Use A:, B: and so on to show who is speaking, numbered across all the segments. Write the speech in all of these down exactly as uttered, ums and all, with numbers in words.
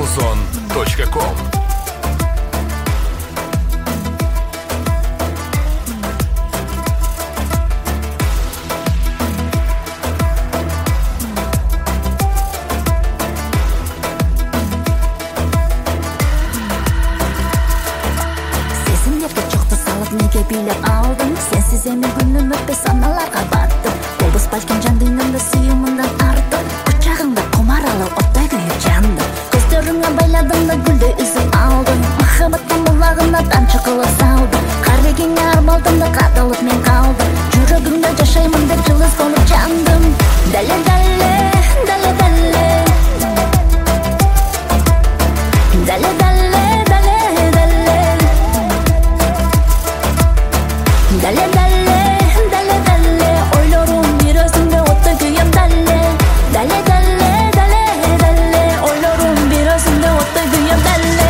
A: озон точка ком.
B: Сезімдерді жоқты салып неге билеп алдым, сенсіз эми күнүм өтпөй саналарга баттым. Болбос балким жан дүйнөмдө сүйүүмүндан артып, кучагыңда кумаралы оттой күйүп жандым. Көздөрүңө байладым да гүлдөй үзүп алдым, махабаттын булагына тамчы кылып салдым. Карегиңе армалдым да кадалып мен калдым, жүрөгүмдө жашаймын деп жылыз болуп жандым. Дале дале дале дале дале дале Дале дале, дале дале, ойлорум бир өзүңдө оттой күйөм дале. Дале дале, дале дале, ойлорум бир өзүңдө оттой күйөм дале.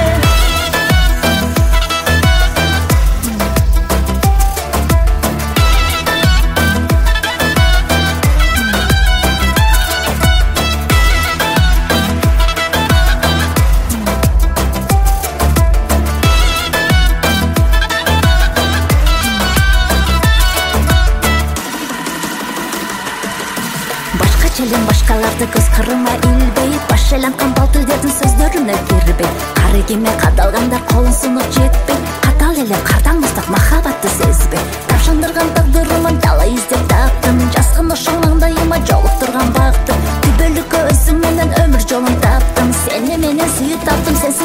B: Челен башкаларды көз кырыма илбей, баш айланткан бал тилдердин сөздөрүнө кирбей, карегиме кадалгандар колун сунуп жетпей, катал эле кардан баштап махабатты сезбей, тапшандырган тагдырыма дала издеп таптым, жазган ошол маңдайыма жолуктурган бактым, күбөлүккө өзүң менен өмүр жолун таптым, сени менен сүйүп таптым, сен